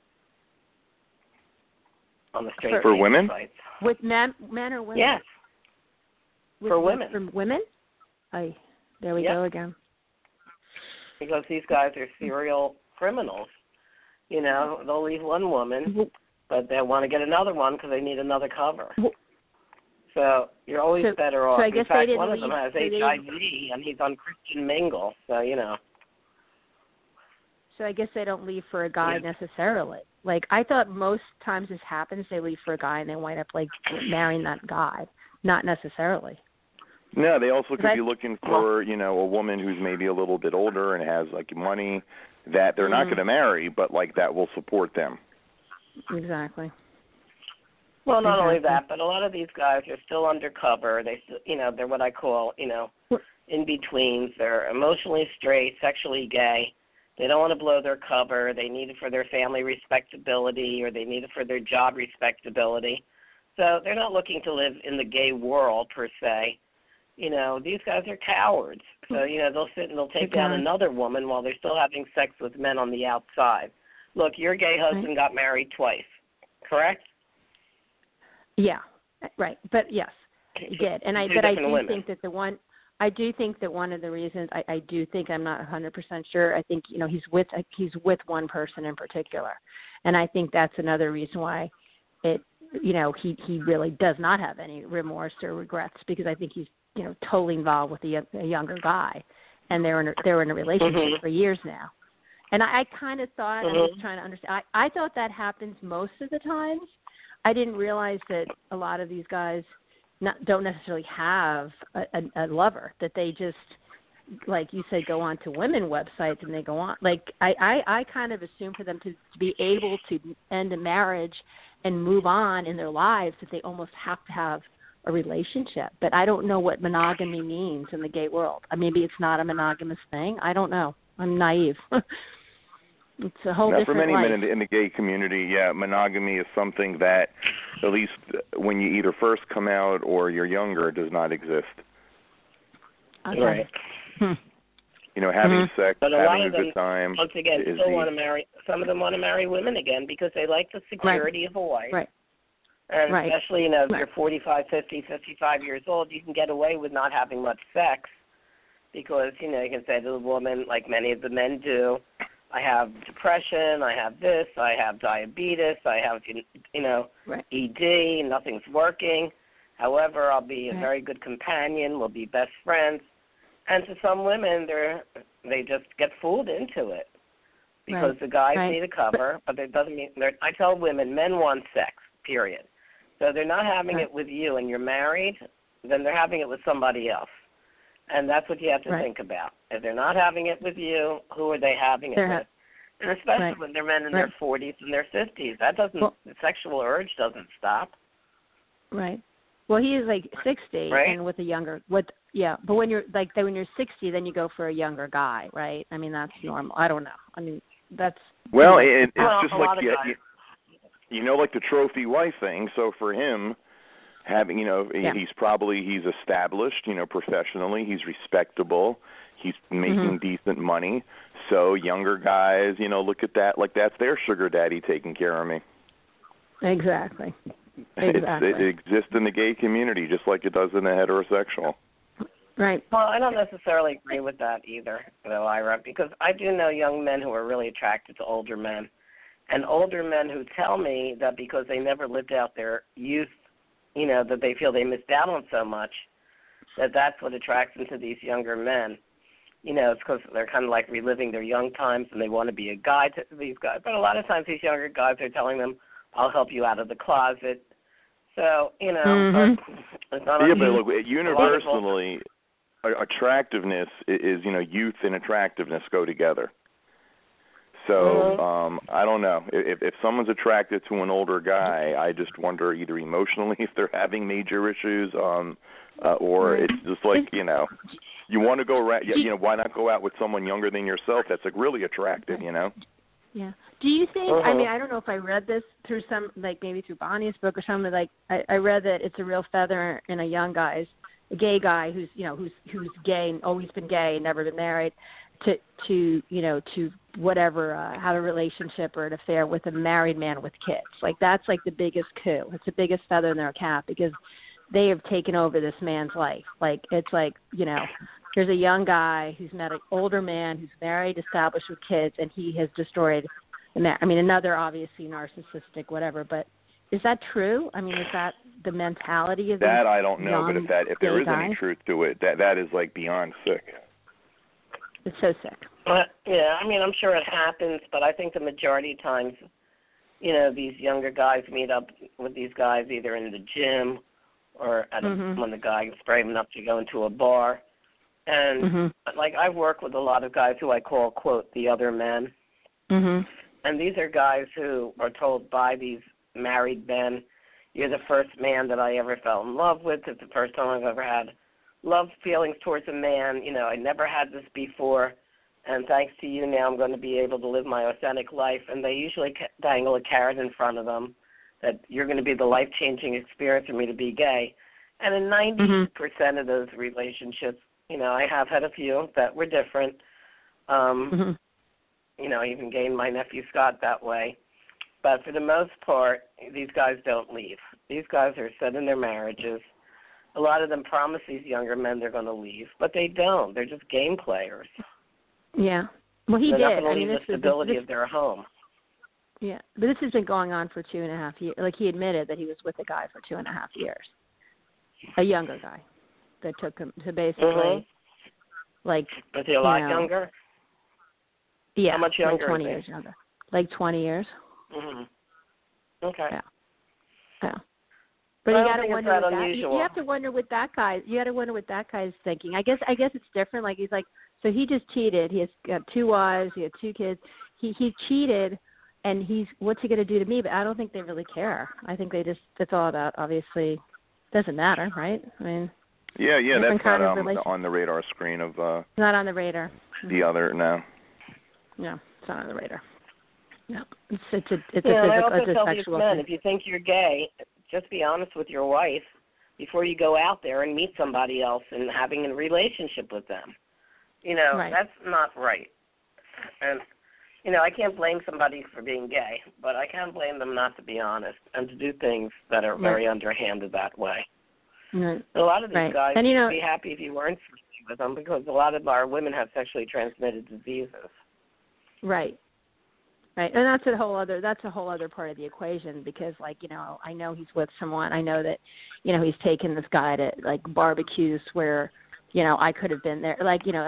on the straight for women sites. With men or women? Yes, for women. For women? There we go again. Because these guys are serial criminals. They'll leave one woman, but they want to get another one because they need another cover. So you're always better off. So I guess in fact, they one of them has HIV, and he's on Christian Mingle. So, So I guess they don't leave for a guy necessarily. Like, I thought most times this happens, they leave for a guy and they wind up, marrying that guy. Not necessarily. No, they also could be looking for, a woman who's maybe a little bit older and has, money that they're not going to marry, but, that will support them. Exactly. Well, not only that, but a lot of these guys are still undercover. They, they're what I call, in-betweens. They're emotionally straight, sexually gay. They don't want to blow their cover. They need it for their family respectability, or they need it for their job respectability. So they're not looking to live in the gay world, per se. These guys are cowards. So, they'll sit and they'll take down another woman while they're still having sex with men on the outside. Look, your gay husband got married twice, correct? Yeah, right. But yes, he did. And I do think that one of the reasons I do think, I'm not 100% sure, I think, he's with one person in particular. And I think that's another reason why he really does not have any remorse or regrets, because I think he's, totally involved with a younger guy, and they're in a relationship for years now. And I kind of thought, I'm just trying to understand, I thought that happens most of the times. I didn't realize that a lot of these guys don't necessarily have a lover, that they just, like you said, go on to women websites and they go on. Like I kind of assume for them to be able to end a marriage and move on in their lives that they almost have to have a relationship. But I don't know what monogamy means in the gay world. Maybe it's not a monogamous thing. I don't know. I'm naive. It's a whole different for many life. men in the gay community, monogamy is something that, at least when you either first come out or you're younger, does not exist. Okay. Right. Having sex, but having a good time. Once again, still want to marry. Some of them want to marry women again because they like the security of a wife. Right. And especially, if right. you're 45, 50, 55 years old, you can get away with not having much sex because, you can say to the woman, like many of the men do, I have depression, I have this, I have diabetes, I have, right. ED, nothing's working. However, I'll be a very good companion, we'll be best friends. And to some women, they just get fooled into it because the guys need a cover, but it doesn't mean, I tell women, men want sex, period. So they're not having it with you and you're married, then they're having it with somebody else. And that's what you have to think about. If they're not having it with you, who are they having it with? And especially when they're men in their 40s and their 50s. That doesn't, the sexual urge doesn't stop. Right. Well, he is like 60 and with a younger, but when you're when you're 60, then you go for a younger guy, right? I mean, that's normal. I don't know. That's. Well, it's just like, like the trophy wife thing. So for him, having, he's established, professionally, he's respectable, he's making decent money. So younger guys, look at that like that's their sugar daddy taking care of me. Exactly. It exists in the gay community just like it does in the heterosexual. Right. Well, I don't necessarily agree with that either, though, Ira, because I do know young men who are really attracted to older men, and older men who tell me that because they never lived out their youth, that they feel they missed out on so much, that's what attracts them to these younger men. It's because they're kind of like reliving their young times and they want to be a guide to these guys. But a lot of times these younger guys are telling them, I'll help you out of the closet. So, it's not but look, universally, attractiveness is, youth and attractiveness go together. So I don't know. If someone's attracted to an older guy, I just wonder either emotionally if they're having major issues, or it's just like, you want to go around, why not go out with someone younger than yourself that's like really attractive, Yeah. Do you think, I don't know if I read this through some, like maybe through Bonnie's book or something, like I read that it's a real feather in a young guy's, a gay guy who's gay and always been gay and never been married to whatever, have a relationship or an affair with a married man with kids. Like that's like the biggest coup. It's the biggest feather in their cap because they have taken over this man's life. Like it's like, here's a young guy who's met an older man who's married, established with kids, and he has destroyed another obviously narcissistic whatever, but is that true? Is that the mentality of that? I don't know, but if there is any truth to it, that is like beyond sick. It's so sick. I'm sure it happens, but I think the majority of times, these younger guys meet up with these guys either in the gym or when the guy is brave enough to go into a bar. And like I work with a lot of guys who I call, quote, the other men. And these are guys who are told by these married men, you're the first man that I ever fell in love with. It's the first time I've ever had love feelings towards a man. I never had this before. And thanks to you now I'm going to be able to live my authentic life. And they usually dangle a carrot in front of them that you're going to be the life-changing experience for me to be gay. And in 90% of those relationships, I have had a few that were different. I even gained my nephew Scott that way. But for the most part, these guys don't leave. These guys are set in their marriages. A lot of them promise these younger men they're going to leave, but they don't. They're just game players. Yeah. Well, he they're did. Not going to leave the stability of their home. Yeah, but this has been going on for 2.5 years. Like he admitted that he was with a guy for 2.5 years, a younger guy that took him to basically, like. Was he a lot younger? Yeah. How much younger? Like 20 years younger. Like 20 years. Okay. Yeah. But you got to wonder that what unusual. you have to wonder what that guy. You got to wonder what that guy's thinking. I guess it's different. Like he's like, So he just cheated. He has got 2 wives. He had 2 kids. He cheated, and what's he going to do to me? But I don't think they really care. I think it's all about, obviously, doesn't matter, right? I mean, yeah, that's not on the radar screen of. Not on the radar. The other, no. No, it's not on the radar. No, it's a physical, I also it's a tell sexual these men, thing. if you think you're gay, just be honest with your wife before you go out there and meet somebody else and having a relationship with them. Right. That's not right. And, I can't blame somebody for being gay, but I can blame them not to be honest and to do things that are very underhanded that way. Right. A lot of these guys and, would be happy if you weren't sleeping with them because a lot of our women have sexually transmitted diseases. Right. Right. And that's a whole other part of the equation because, I know he's with someone. I know that, he's taken this guy to, barbecues where, I could have been there.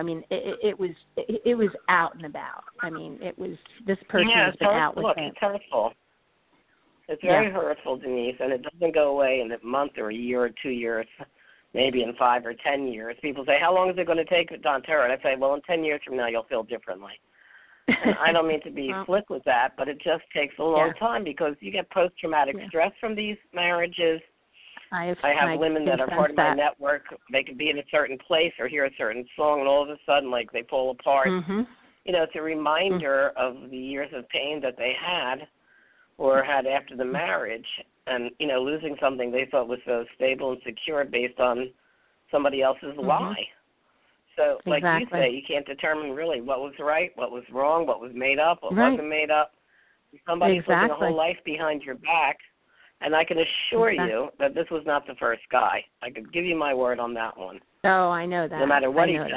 It was out and about. I mean, this person has been out with him. It's hurtful. It's very hurtful, Denise, and it doesn't go away in a month or a year or 2 years, maybe in 5 or 10 years. People say, how long is it going to take with Don Terra? And I say, well, in 10 years from now, you'll feel differently. And I don't mean to be slick with that, but it just takes a long time because you get post-traumatic stress from these marriages. I have women that are part of my network. They could be in a certain place or hear a certain song, and all of a sudden, they fall apart. Mm-hmm. It's a reminder of the years of pain that they had or had after the marriage and, losing something they thought was so stable and secure based on somebody else's lie. So, like you say, you can't determine really what was right, what was wrong, what was made up, what wasn't made up. Somebody's looking a whole life behind your back, and I can assure you that this was not the first guy. I could give you my word on that one. Oh, I know that. No matter what he does.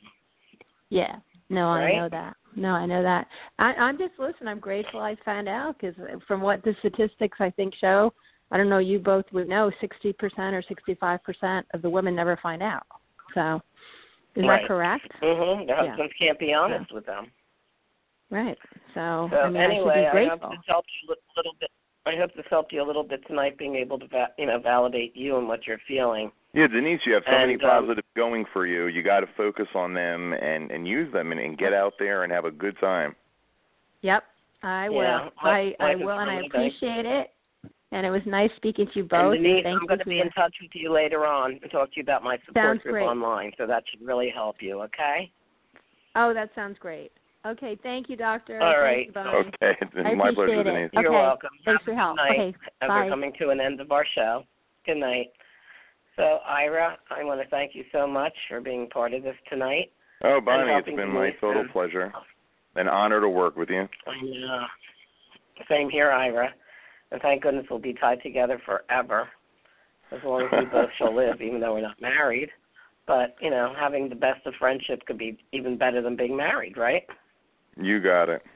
Yeah. No, right? I know that. No, I know that. I'm grateful I found out because from what the statistics I think show, I don't know, you both would know 60% or 65% of the women never find out. So is that correct? Mm-hmm. Their husbands can't be honest with them. Right. So anyway, I hope this helped you a little bit. I hope this helped you a little bit tonight, being able to validate you and what you're feeling. Yeah, Denise, you have so many positives going for you. You got to focus on them and use them and get out there and have a good time. Yep, I will. Yeah, I will, and I appreciate it. And it was nice speaking to you both. And Denise, I'm going to be in touch with you later on and talk to you about my support group online. So that should really help you, okay? Oh, that sounds great. Okay, thank you, Doctor. All right. Okay, my pleasure, Denise. You're welcome. Thanks for your help. Good night. Okay, as bye. We're coming to an end of our show. Good night. So, Ira, I want to thank you so much for being part of this tonight. Oh, Bonnie, it's been my total pleasure. An honor to work with you. I know. Same here, Ira. And thank goodness we'll be tied together forever, as long as we both shall live, even though we're not married. But, having the best of friendship could be even better than being married, right? You got it.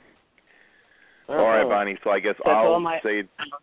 All right, Bonnie, so I guess I'll say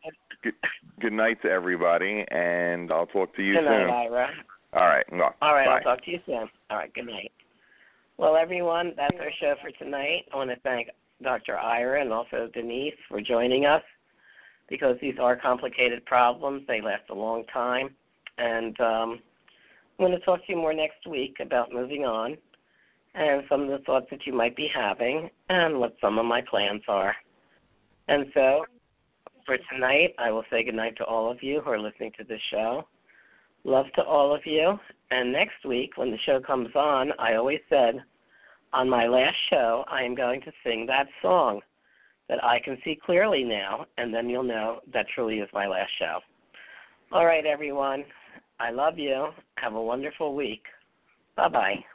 good night to everybody, and I'll talk to you soon. Good night, Ira. All right. Well, all right, bye. I'll talk to you soon. All right, good night. Well, everyone, that's our show for tonight. I want to thank Dr. Ira and also Denise for joining us because these are complicated problems. They last a long time. And I'm going to talk to you more next week about moving on and some of the thoughts that you might be having and what some of my plans are. And so for tonight, I will say goodnight to all of you who are listening to this show. Love to all of you. And next week, when the show comes on, I always said, on my last show, I am going to sing that song that I can see clearly now, and then you'll know that truly is my last show. All right, everyone. I love you. Have a wonderful week. Bye-bye.